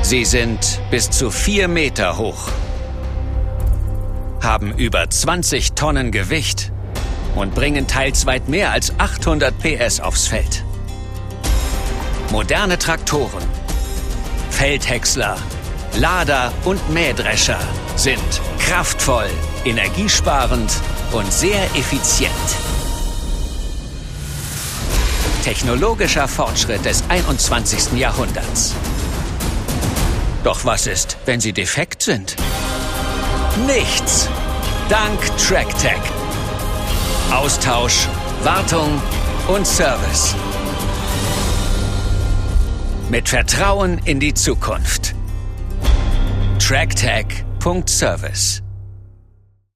Sie sind bis zu 4 Meter hoch, haben über 20 Tonnen Gewicht und bringen teils weit mehr als 800 PS aufs Feld. Moderne Traktoren, Feldhäcksler, Lader und Mähdrescher sind kraftvoll, energiesparend und sehr effizient. Technologischer Fortschritt des 21. Jahrhunderts. Doch was ist, wenn sie defekt sind? Nichts! Dank TrackTech. Austausch, Wartung und Service. Mit Vertrauen in die Zukunft. TrackTech.Service